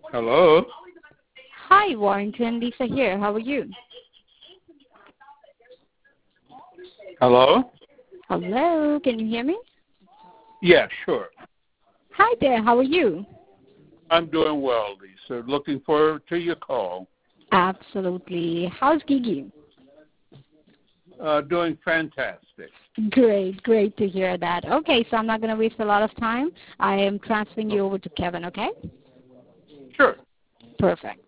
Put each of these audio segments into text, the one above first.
Hello? Hi, Warrington. Lisa here. How are you? Hello? Hello. Can you hear me? Yeah, sure. Hi there. How are you? I'm doing well, Lisa. Looking forward to your call. Absolutely. How's Gigi? Doing fantastic. Great to hear that. Okay, so I'm not going to waste a lot of time. I am transferring you over to Kevin, okay? Sure. Perfect.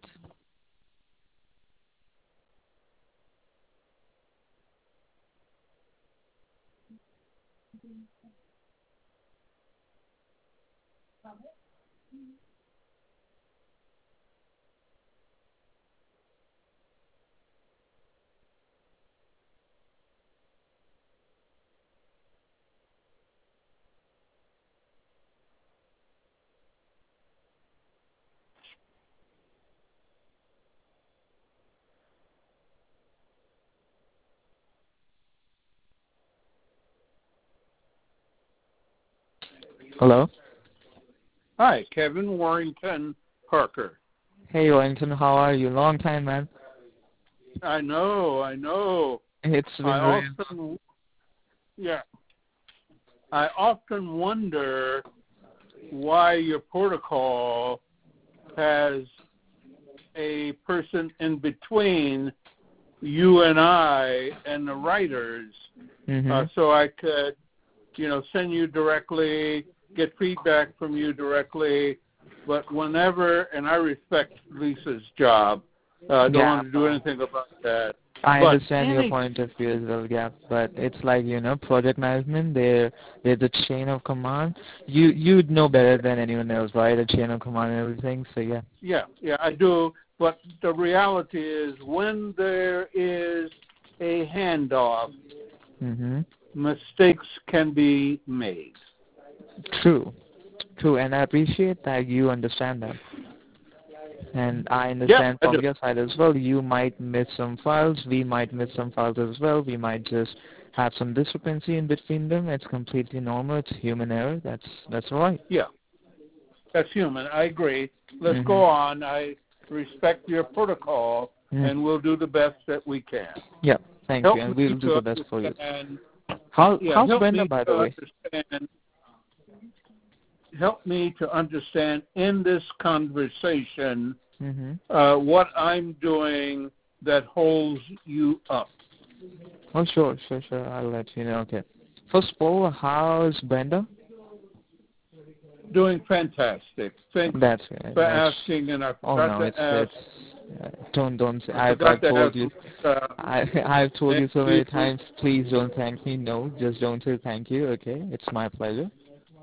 Hello. Hi, Kevin Warrington Parker. Hey, Wellington. How are you? Long time, man. I know. It's been I very... often, yeah, I often wonder why your protocol has a person in between you and I and the writers, so I could, send you directly, get feedback from you directly. But whenever, and I respect Lisa's job, don't want to do anything about that. I understand your point of view as well, yeah. But it's like, project management, there's a chain of command. You'd know better than anyone else, right? A chain of command and everything, so yeah. Yeah, I do. But the reality is when there is a handoff, mistakes can be made. True, and I appreciate that you understand that. And I understand from your side as well, you might miss some files, we might miss some files as well, we might just have some discrepancy in between them. It's completely normal, it's human error, that's all right. Yeah, that's human, I agree. Let's go on. I respect your protocol, and we'll do the best that we can. Yeah, thank you, and we'll do the best for you. How's Brenda, by the way? Help me to understand in this conversation what I'm doing that holds you up. Oh, sure. I'll let you know. Okay. First of all, how's Brenda? Doing fantastic. Thanks for asking, and I forgot to ask. Don't say. I've told you. I've told you so many times. Please don't thank me. No, just don't say thank you. Okay, it's my pleasure.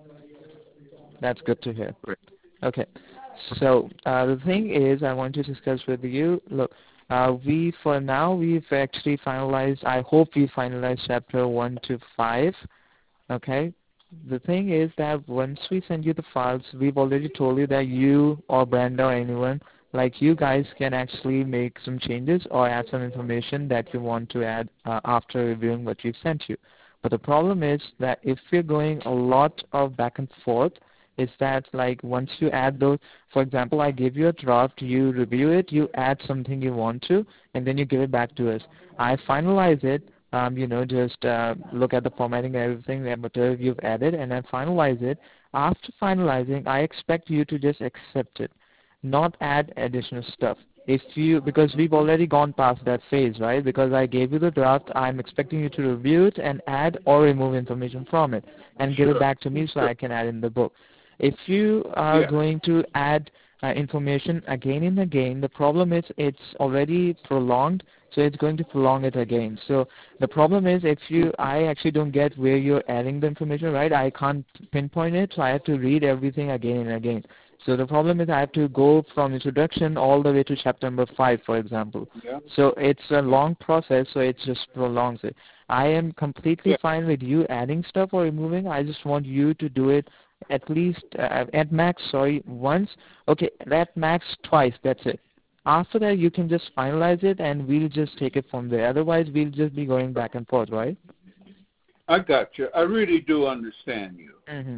That's good to hear. Okay. So the thing is, I want to discuss with you. Look, we've actually finalized. I hope we finalized chapter 1 to 5. Okay. The thing is that once we send you the files, we've already told you that you or Brenda or anyone like you guys can actually make some changes or add some information that you want to add after reviewing what we've sent you. But the problem is that if we're going a lot of back and forth, is that like once you add those, for example, I give you a draft, you review it, you add something you want to, and then you give it back to us. I finalize it, just look at the formatting and everything, the material you've added, and then finalize it. After finalizing, I expect you to just accept it, not add additional stuff. Because we've already gone past that phase, right? Because I gave you the draft, I'm expecting you to review it and add or remove information from it and give it back to me so I can add in the book. If you are going to add information again and again, the problem is it's already prolonged, so it's going to prolong it again. So the problem is I actually don't get where you're adding the information, right? I can't pinpoint it, so I have to read everything again and again. So the problem is I have to go from introduction all the way to chapter number 5, for example. So it's a long process, so it just prolongs it. I am completely fine with you adding stuff or removing. I just want you to do it at least, at max, once. Okay, at max twice, that's it. After that, you can just finalize it and we'll just take it from there. Otherwise, we'll just be going back and forth, right? I got you. I really do understand you.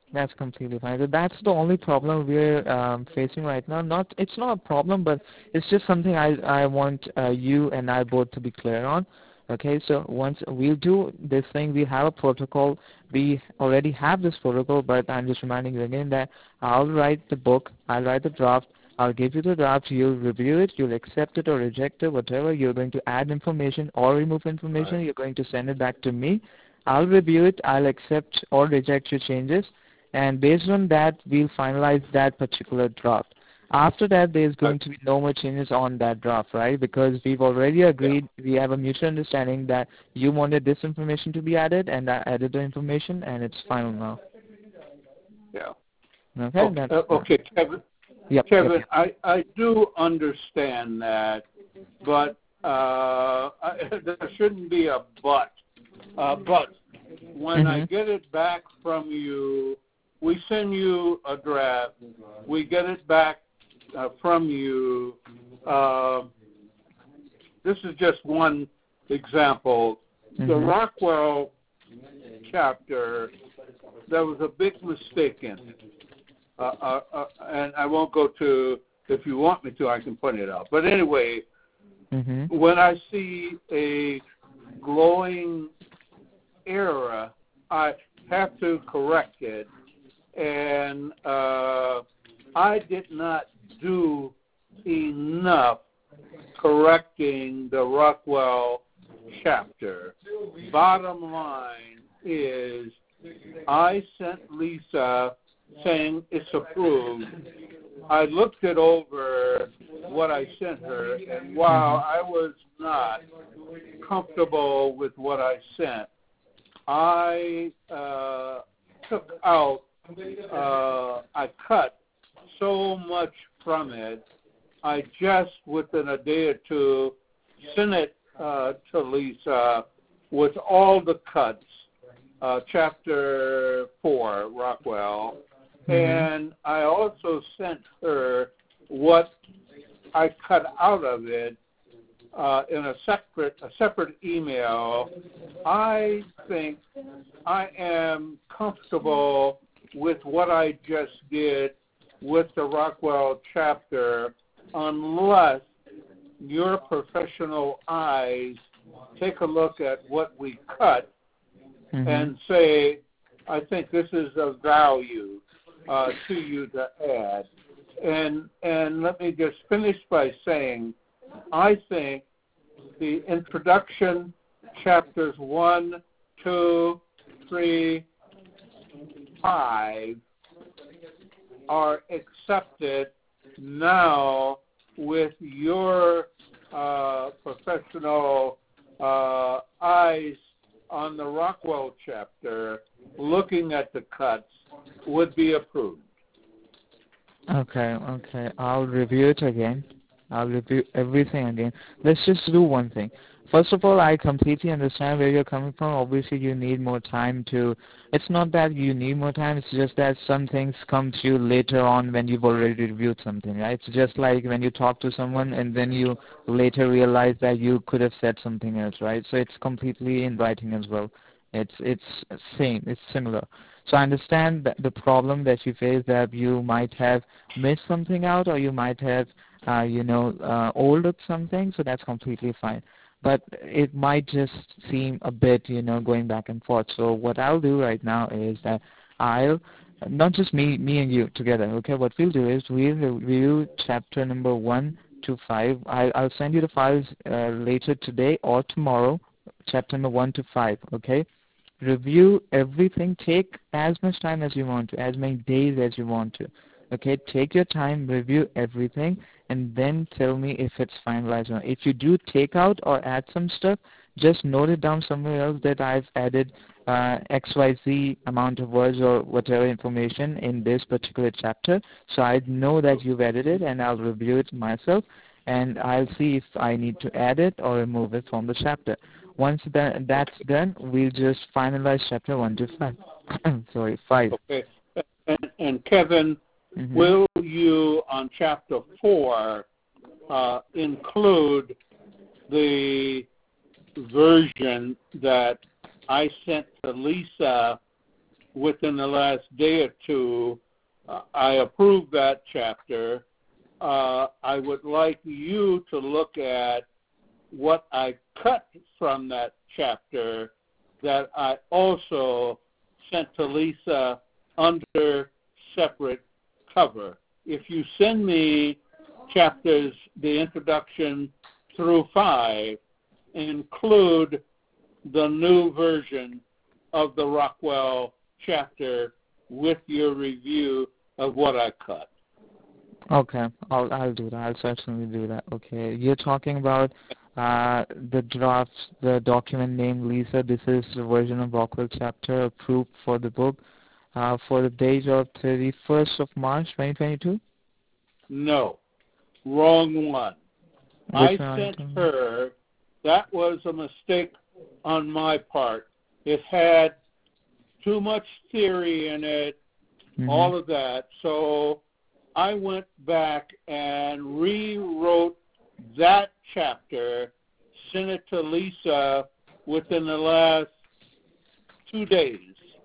That's completely fine. So that's the only problem we're facing right now. It's not a problem, but it's just something I want you and I both to be clear on. Okay, so once we'll do this thing, we have a protocol. We already have this protocol, but I'm just reminding you again that I'll write the book, I'll write the draft, I'll give you the draft, you'll review it, you'll accept it or reject it, whatever. You're going to add information or remove information, Right. you're going to send it back to me. I'll review it, I'll accept or reject your changes, and based on that, we'll finalize that particular draft. After that, there's going to be no more changes on that draft, right? Because we've already agreed, we have a mutual understanding that you wanted this information to be added, and I added the information, and it's final now. Yeah. Okay. Okay, Kevin. Yep. Kevin, yep. I do understand that, but there shouldn't be a but. But when I get it back from you, we send you a draft. We get it back from you. This is just one example. The Rockwell chapter, there was a big mistake in it. And I won't go to, if you want me to, I can point it out. But anyway, when I see a glowing error, I have to correct it. And I did not do enough correcting the Rockwell chapter. Bottom line is I sent Lisa saying it's approved. I looked it over what I sent her, and while I was not comfortable with what I sent, I took out, I cut so much from it. I just, within a day or two, sent it to Lisa with all the cuts, chapter 4, Rockwell, and I also sent her what I cut out of it in a separate email. I think I am comfortable with what I just did with the Rockwell chapter, unless your professional eyes take a look at what we cut and say, I think this is of value to you to add. And let me just finish by saying, I think the introduction, chapters 1, 2, 3, 5, are accepted now with your professional eyes on the Rockwell chapter, looking at the cuts, would be approved. Okay. I'll review it again. I'll review everything again. Let's just do one thing. First of all, I completely understand where you're coming from. Obviously, you need more time to... It's not that you need more time. It's just that some things come to you later on when you've already reviewed something, right? It's just like when you talk to someone and then you later realize that you could have said something else, right? So it's completely in writing as well. It's same. It's similar. So I understand that the problem that you face, that you might have missed something out, or you might have, overlooked something. So that's completely fine. But it might just seem a bit, going back and forth. So what I'll do right now is that I'll, not just me and you together, okay? What we'll do is we'll review chapter number 1 to 5. I'll send you the files later today or tomorrow, chapter number 1 to 5, okay? Review everything. Take as much time as you want to, as many days as you want to. Okay, take your time, review everything, and then tell me if it's finalized or not. If you do take out or add some stuff, just note it down somewhere else that I've added XYZ amount of words or whatever information in this particular chapter. So I know that you've added it, and I'll review it myself, and I'll see if I need to add it or remove it from the chapter. Once that's done, we'll just finalize chapter 1 to 5. 5. Okay. And Kevin, will you, on chapter 4, include the version that I sent to Lisa within the last day or two. I approved that chapter. I would like you to look at what I cut from that chapter that I also sent to Lisa under separate cover. If you send me chapters, the introduction through 5, include the new version of the Rockwell chapter with your review of what I cut. Okay, I'll do that. I'll certainly do that. Okay, you're talking about the draft, the document named Lisa. This is the version of Rockwell chapter approved for the book for the date of 31st of March, 2022? No, wrong one. I sent her, that was a mistake on my part. It had too much theory in it, all of that. So I went back and rewrote that chapter, sent it to Lisa within the last 2 days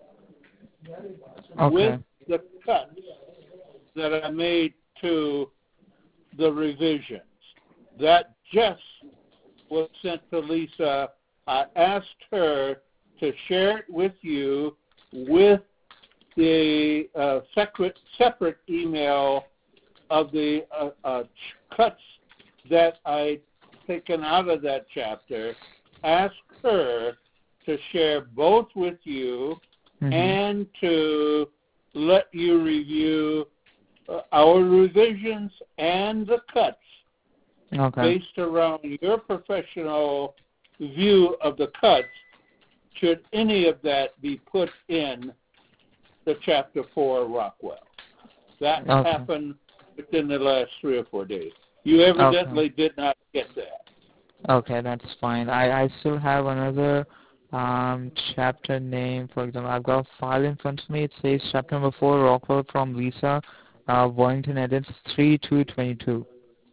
with the cuts that I made to the revisions. That just was sent to Lisa. I asked her to share it with you with the separate email of the cuts that I'd taken out of that chapter. Ask her to share both with you and to let you review our revisions and the cuts based around your professional view of the cuts, should any of that be put in the Chapter 4 Rockwell. That happened within the last 3 or 4 days. You evidently did not get that. Okay, that's fine. I still have another chapter name. For example, I've got a file in front of me. It says chapter number 4, Rockwell from Lisa, Warrington edits 3/2/22.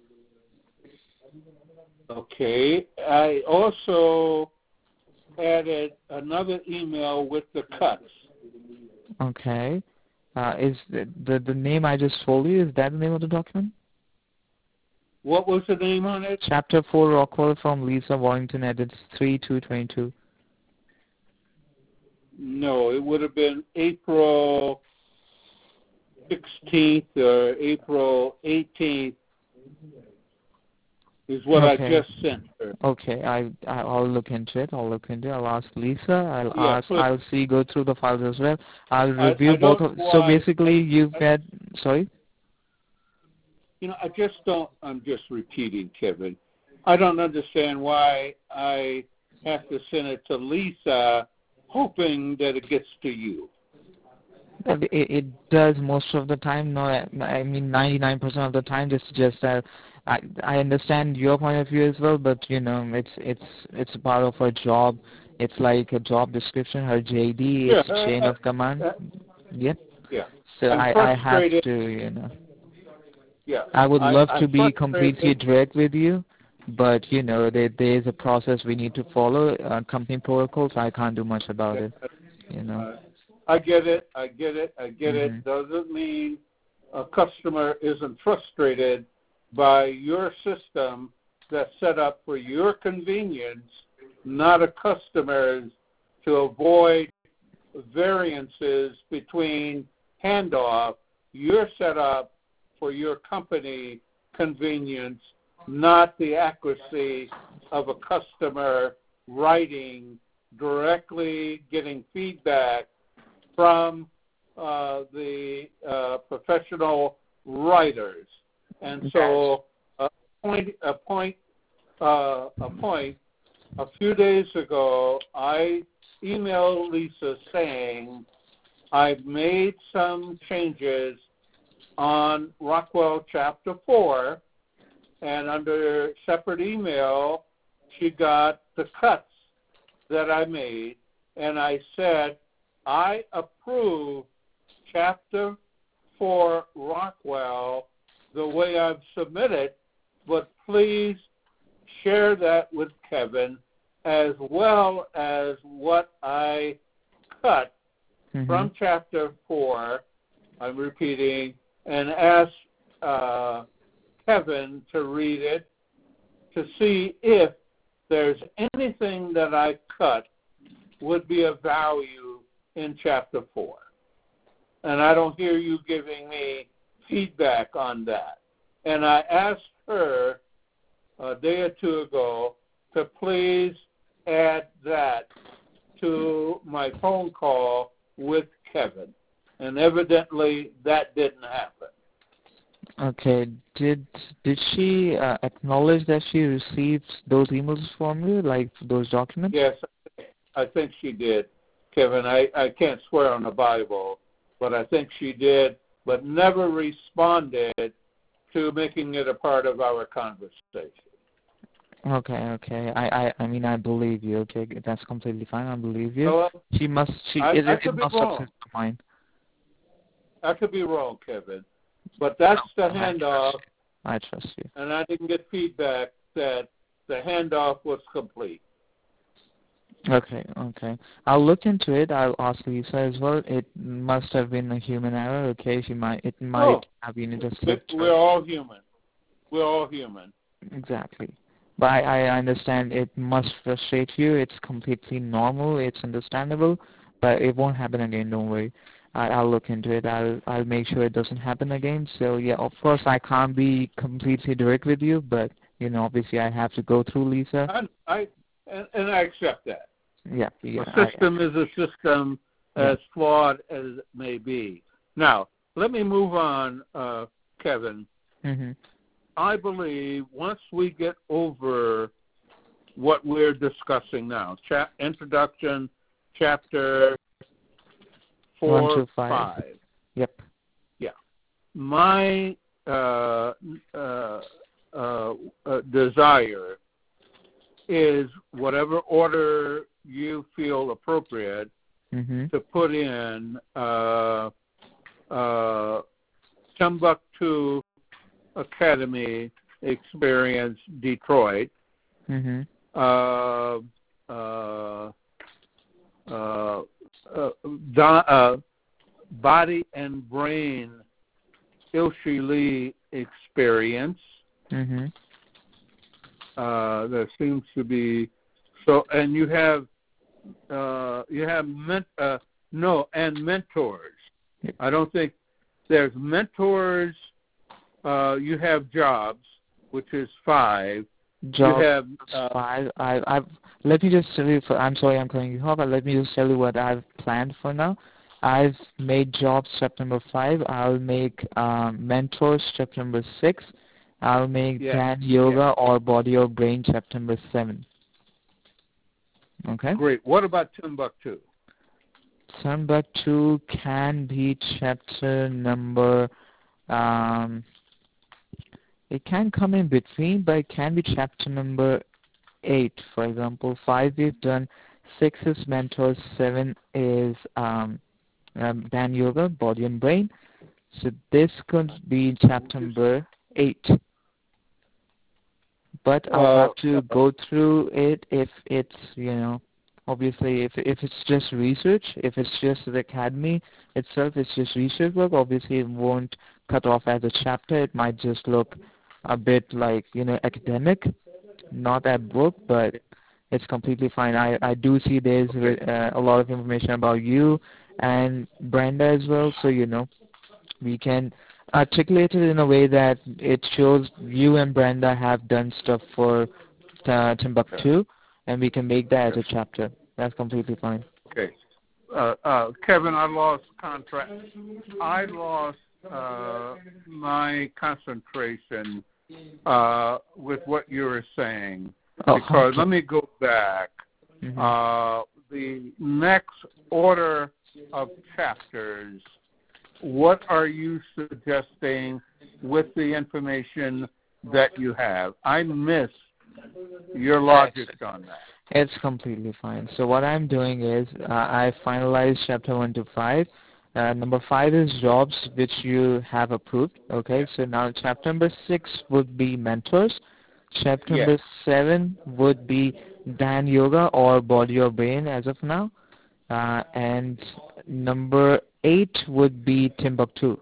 Okay. I also added another email with the cuts. Okay. Is the name I just told you, is that the name of the document? What was the name on it? Chapter 4, Rockwell from Lisa, Warrington edits 3/2/22. No, it would have been April 16th or April 18th is what I just sent her. Okay, I'll look into it. I'll ask Lisa. I'll go through the files as well. I'll review both of. So basically, you've had. Sorry. I'm just repeating, Kevin. I don't understand why I have to send it to Lisa, hoping that it gets to you. It does most of the time. No, I mean 99% of the time. It's just that I understand your point of view as well, but it's part of her job. It's like a job description, her JD. It's a chain of command. Yeah. So I have to, Yeah. I would love to be completely direct with you, but there is a process we need to follow, company protocols. I can't do much about it. I get it. Doesn't mean a customer isn't frustrated by your system that's set up for your convenience, not a customer's, to avoid variances between handoff. You're set up for your company convenience, not the accuracy of a customer writing directly, getting feedback from the professional writers. And so a few days ago, I emailed Lisa saying I've made some changes on Rockwell Chapter 4, and under separate email, she got the cuts that I made, and I said, I approve Chapter 4 Rockwell the way I've submitted, but please share that with Kevin as well as what I cut from chapter 4, I'm repeating, and ask Kevin to read it to see if there's anything that I cut would be of value in chapter 4. And I don't hear you giving me feedback on that. And I asked her a day or two ago to please add that to my phone call with Kevin. And evidently that didn't happen. Okay. Did she acknowledge that she received those emails from you, like those documents? Yes, I think she did, Kevin. I can't swear on the Bible, but I think she did, but never responded to making it a part of our conversation. Okay. I mean, I believe you. Okay, that's completely fine. I believe you. Well, It must have mine. I could be wrong, Kevin, but that's the handoff. I trust you. And I didn't get feedback that the handoff was complete. Okay. I'll look into it. I'll ask Lisa as well. It must have been a human error. Okay, it might have been just. We're all human. We're all human. Exactly. But I understand it must frustrate you. It's completely normal. It's understandable. But it won't happen again. Don't worry. I'll look into it. I'll make sure it doesn't happen again. So yeah, of course I can't be completely direct with you, but obviously I have to go through Lisa. And I accept that. Yeah. A system is a system, as flawed as it may be. Now let me move on, Kevin. Mm-hmm. I believe once we get over what we're discussing now, introduction, chapter 4 to 5. Yep. Yeah. My desire is whatever order you feel appropriate to put in Timbuktu Academy Experience Detroit, Body and Brain Ilshi Lee Experience. There seems to be and you have mentors. Yep. I don't think there's mentors. You have jobs, which is 5. Jobs, you have 5. Let me just tell you. I'm sorry, I'm cutting you off, but let me just tell you what I've planned for now. I've made jobs chapter number 5. I'll make mentors chapter number 6. I'll make Dhan Yoga or Body or Brain chapter number 7. Okay. Great. What about Timbuktu? Timbuktu can be chapter number. It can come in between, but it can be chapter number 8, for example. 5 we've done, 6 is mentors, 7 is Dhan Yoga, Body and Brain. So this could be chapter number 8. But I'll have to go through it if it's, obviously if it's just research, if it's just the academy itself, it's just research work, obviously it won't cut off as a chapter. It might just look a bit like, academic, not a book, but it's completely fine. I do see there's a lot of information about you and Brenda as well, so, we can articulate it in a way that it shows you and Brenda have done stuff for Timbuktu, and we can make that as a chapter. That's completely fine. Okay. Kevin, I lost my concentration with what you were saying. Because let me go back. The next order of chapters, what are you suggesting with the information that you have? I missed your logic on that. It's completely fine. So what I'm doing is I finalized chapter 1 to 5. Number 5 is jobs, which you have approved. Okay, so now chapter number 6 would be mentors. Chapter number 7 would be Dhan Yoga or Body or Brain as of now. And Number 8 would be Timbuktu.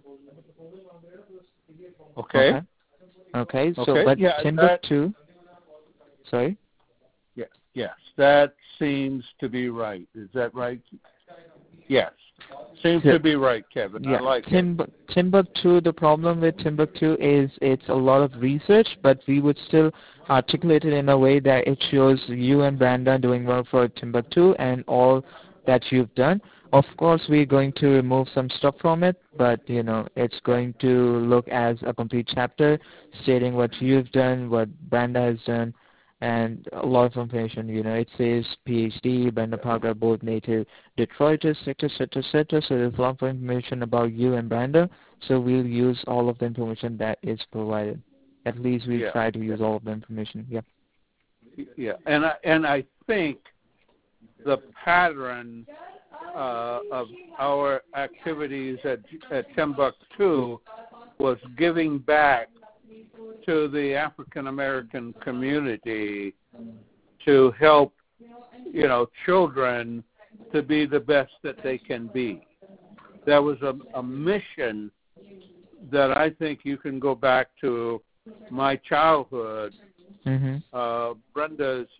Okay. So, but yeah, Timbuktu. Sorry. Yes, that seems to be right. Is that right? Yes, seems to be right, Kevin. Yeah. I like it. Timbuktu. The problem with Timbuktu is it's a lot of research, but we would still articulate it in a way that it shows you and Brenda doing well for Timbuktu and all that you've done. Of course, we're going to remove some stuff from it, but it's going to look as a complete chapter stating what you've done, what Brenda has done, and a lot of information. It says PhD, Brenda Parker, both native Detroiters, etc. So there's a lot of information about you and Brenda. So we'll use all of the information that is provided. At least we try to use all of the information. Yeah. Yeah, and I think the pattern of our activities at Timbuktu was giving back to the African American community to help, children to be the best that they can be. There was a mission that I think you can go back to my childhood, Brenda's,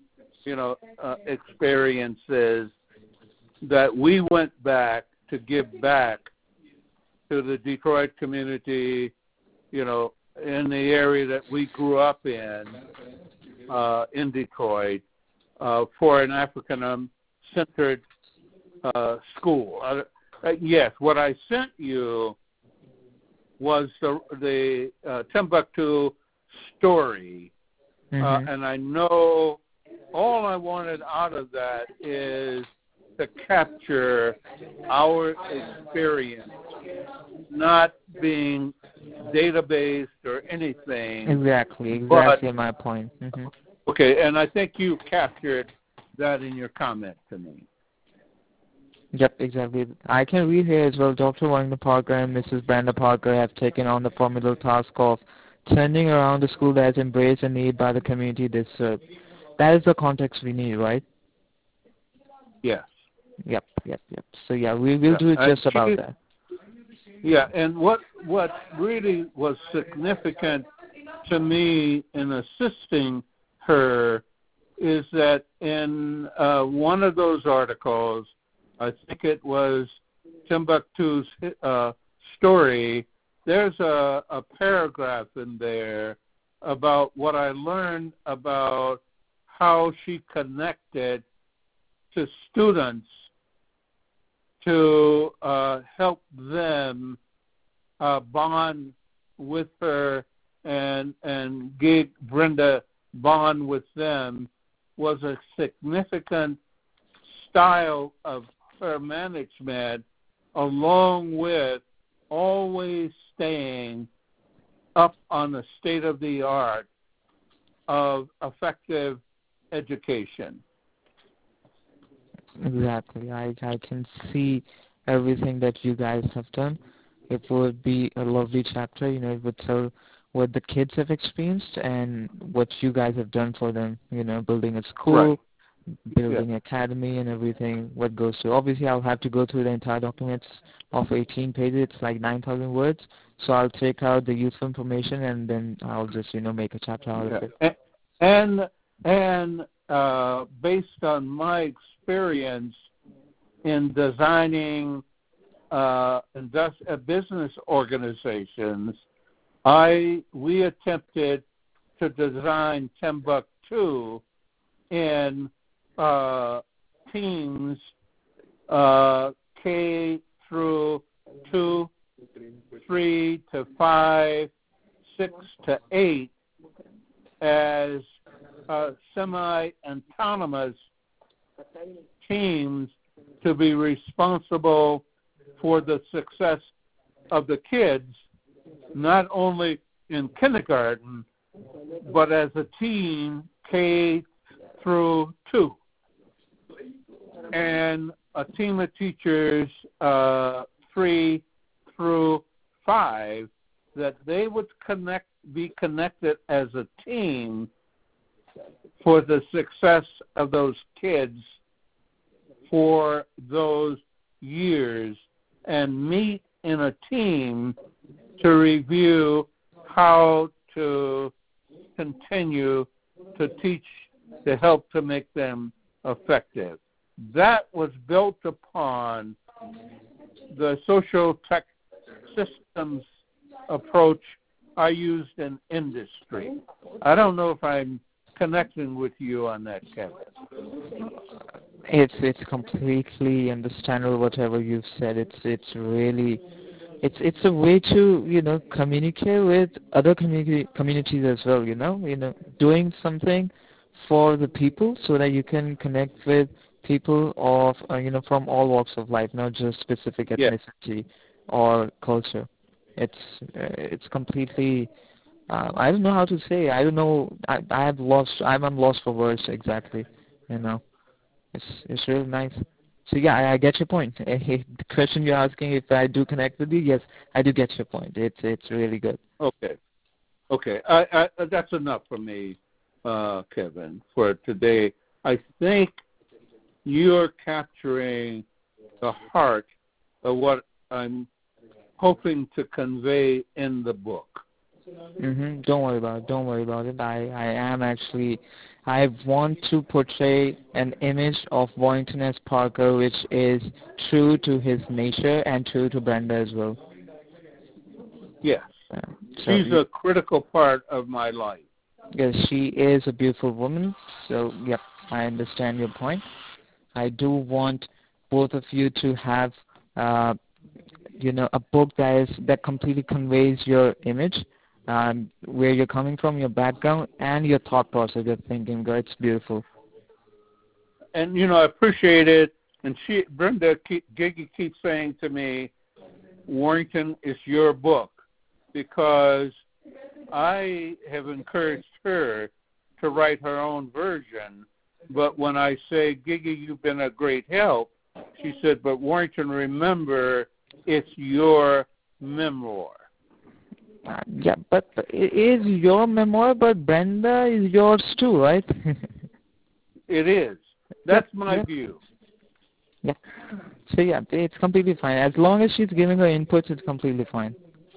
experiences, that we went back to give back to the Detroit community, in the area that we grew up in Detroit, for an African-centered school. Yes, what I sent you was the Timbuktu story, and I know all I wanted out of that is to capture our experience, not being database or anything. Exactly my point. Okay, and I think you captured that in your comment to me. Yep, exactly. I can read here as well. Dr. Wagner Parker and Mrs. Brenda Parker have taken on the formidable task of turning around a school that has embraced a need by the community they serve. That is the context we need, right? Yes. Yep. So yeah, we will do just about that. Yeah, and what really was significant to me in assisting her is that in one of those articles, I think it was Timbuktu's story, there's a paragraph in there about what I learned about how she connected to students to help them bond with her and Brenda bond with them, was a significant style of her management, along with always staying up on the state of the art of effective education. Exactly. I can see everything that you guys have done. It would be a lovely chapter. It would tell what the kids have experienced and what you guys have done for them. Building a school, building academy, and everything. What goes through. Obviously, I'll have to go through the entire documents of 18 pages. It's like 9,000 words. So I'll take out the useful information and then I'll just make a chapter out of it. And based on my experience in designing business organizations, we attempted to design Timbuktu in teams K through 2, 3 to 5, 6 to 8 as semi-autonomous teams to be responsible for the success of the kids, not only in kindergarten, but as a team K through 2. And a team of teachers 3 through 5, that they would be connected as a team for the success of those kids for those years and meet in a team to review how to continue to teach, to help to make them effective. That was built upon the social tech systems approach I used in industry. I don't know if I'm connecting with you on that, Kevin. It's completely understandable whatever you've said. It's really it's a way to communicate with other communities as well. Doing something for the people so that you can connect with people of from all walks of life, not just specific ethnicity or culture. It's completely. I don't know how to say. I don't know. I'm lost for words exactly. It's really nice. So yeah, I get your point. The question you're asking if I do connect with you, yes, I do get your point. It's really good. Okay. I that's enough for me, Kevin, for today. I think you're capturing the heart of what I'm hoping to convey in the book. Don't worry about it. I want to portray an image of Warrington S. Parker which is true to his nature and true to Brenda as well. Yes. She's a critical part of my life. Yes, she is a beautiful woman. So, yep, I understand your point. I do want both of you to have, a book that completely conveys your image, where you're coming from, your background, and your thought process, your thinking. It's beautiful. And, I appreciate it. And Gigi keeps saying to me, Warrington, it's your book, because I have encouraged her to write her own version. But when I say, Gigi, you've been a great help, she said, but Warrington, remember, it's your memoir. Yeah, but it is your memoir, but Brenda is yours too, right? It is. That's my view. Yeah. So, yeah, it's completely fine. As long as she's giving her inputs, it's completely fine.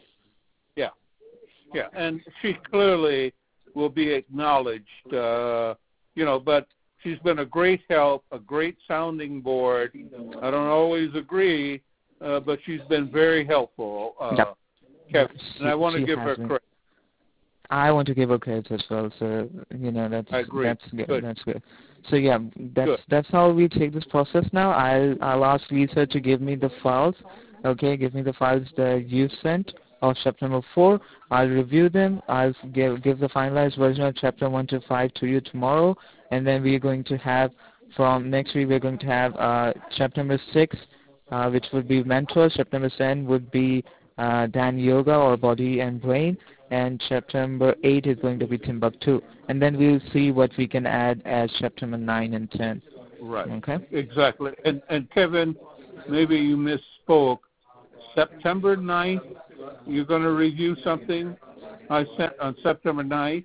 Yeah, and she clearly will be acknowledged, but she's been a great help, a great sounding board. I don't always agree, but she's been very helpful, Kevin, and I want to give her credit. I want to give her credit as well, so, that's good. That's good. So, yeah, that's how we take this process now. I'll ask Lisa to give me the files, give me the files that you sent of chapter number 4. I'll review them. I'll give the finalized version of chapter 1 to 5 to you tomorrow, and then we're going to have, from next week, we're going to have chapter number 6, which would be mentors. Chapter number 7 would be Dan Yoga, or body and brain, and chapter number 8 is going to be Timbuktu. And then we'll see what we can add as chapter number 9 and 10. Right. Okay? Exactly. And Kevin, maybe you misspoke. September 9th, you're going to review something I sent on September 9th?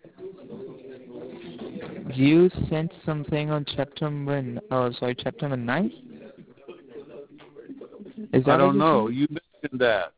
You sent something on chapter number 9? Is that I don't know. You mentioned that.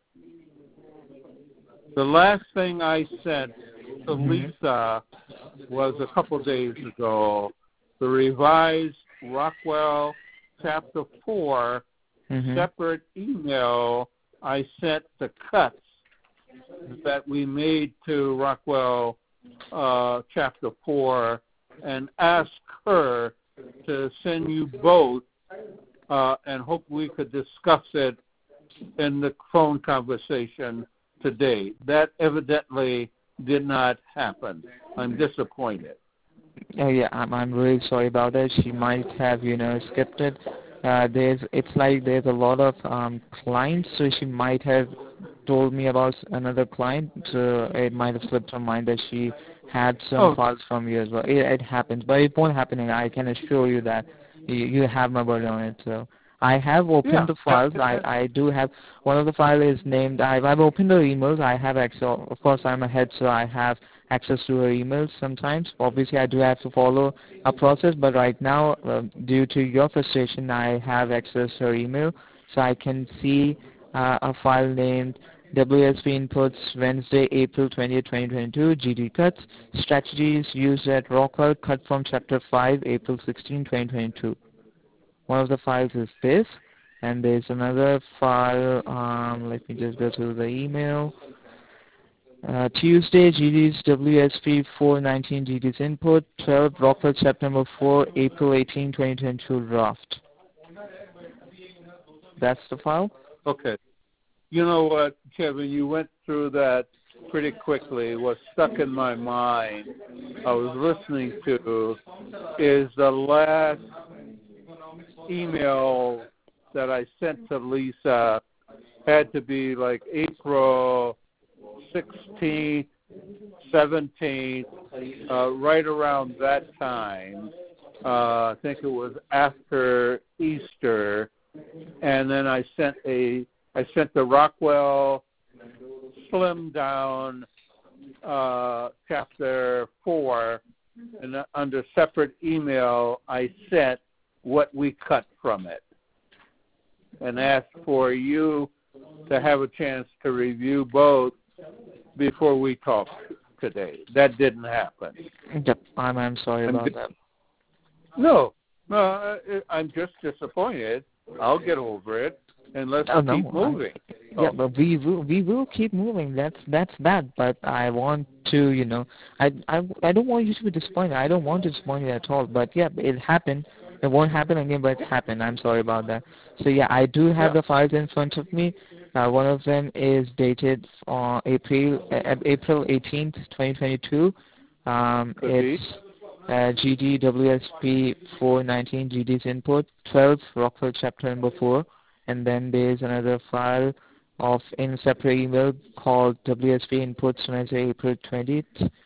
The last thing I sent to Lisa was a couple days ago, the revised Rockwell chapter 4 separate email I sent the cuts that we made to Rockwell chapter 4 and asked her to send you both and hope we could discuss it in the phone conversation today. That evidently did not happen. I'm disappointed. Oh yeah, I'm really sorry about that. She might have skipped it. There's a lot of clients, so she might have told me about another client. So it might have slipped her mind that she had some files from you as well. It happens, but it won't happen. And I can assure you that you have my word on it. So I have opened the files. I do have one of the files is named. I've opened her emails. I have access. Of course, I'm a head, so I have access to her emails sometimes. Obviously, I do have to follow a process, but right now, due to your frustration, I have access to her email, So I can see a file named WSP Inputs Wednesday, April 20th, 2022, GD Cuts, Strategies Used at Rockwell, cut from Chapter 5, April 16, 2022. One of the files is this, and there's another file, let me just go to the email. Tuesday, GD's WSP 419 GD's input, 12, Rockwell September 4, April 18, 2022 draft. That's the file? Okay. You know what, Kevin, you went through that pretty quickly. What's stuck in my mind, I was listening to, is the last email that I sent to Lisa had to be like April 16th, 17th, right around that time. I think it was after Easter, and then I sent the Rockwell slimmed down chapter 4, and under separate email I sent what we cut from it, and asked for you to have a chance to review both before we talk today. That didn't happen. Yep, I'm sorry about that. No, I'm just disappointed. I'll get over it, and let's keep moving. Yeah, but we will keep moving. That's that. But I want to, I don't want you to be disappointed. I don't want to disappoint you at all. But yeah, it happened. It won't happen again, but it happened. I'm sorry about that. So yeah, I do have the files in front of me. One of them is dated on April 18th, 2022. It's GD WSP 419 GD's input, 12 Rockwell chapter number 4, and then there's another file in a separate email called WSP inputs Wednesday, April 20th,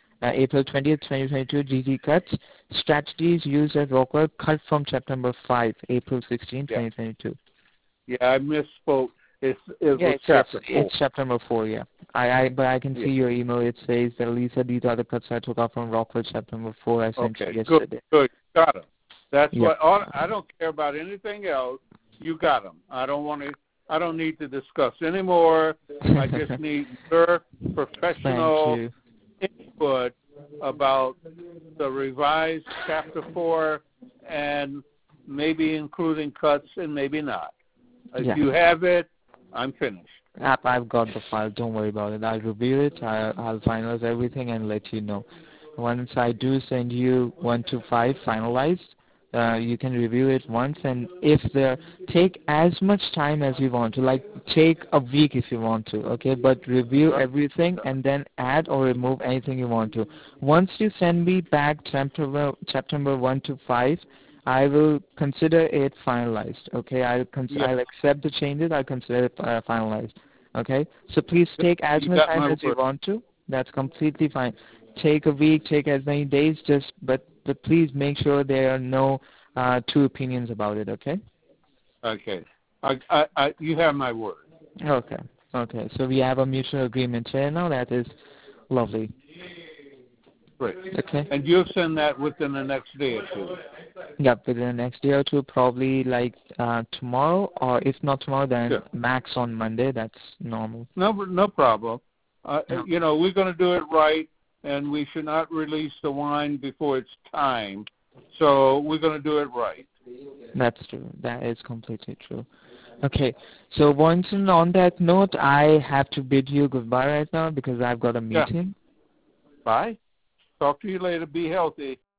2022 GD cuts, strategies used at Rockwell, cut from chapter number 5, April 16, 2022. Yeah, I misspoke. It's chapter 4. It's chapter number 4, yeah. But I can see your email. It says that, Lisa, these are the cuts I took out from Rockwell chapter number 4 I sent you yesterday. Good. Got them. That's what. I don't care about anything else. You got them. I don't need to discuss anymore. I just need your professional input about the revised chapter 4, and maybe including cuts and maybe not. If you have it, I'm finished. I've got the file. Don't worry about it. I'll review it. I'll finalize everything and let you know. Once I do send you 1 to 5 finalized, you can review it once, and take as much time as you want to. Like, take a week if you want to, okay? But review everything and then add or remove anything you want to. Once you send me back chapter number 1 to 5, I will consider it finalized, okay? I'll accept the changes. I'll consider it finalized, okay? So please take as much time as you want to. That's completely fine. Take a week, take as many days, but please make sure there are no two opinions about it, okay? Okay. You have my word. Okay. So we have a mutual agreement here now. That is lovely. Great. Okay. And you'll send that within the next day or two? Yep, within the next day or two, probably like tomorrow, or if not tomorrow, then max on Monday. That's normal. No problem. We're going to do it right, and we should not release the wine before it's time. So we're going to do it right. That's true. That is completely true. Okay. So once on that note, I have to bid you goodbye right now because I've got a meeting. Bye. Talk to you later. Be healthy.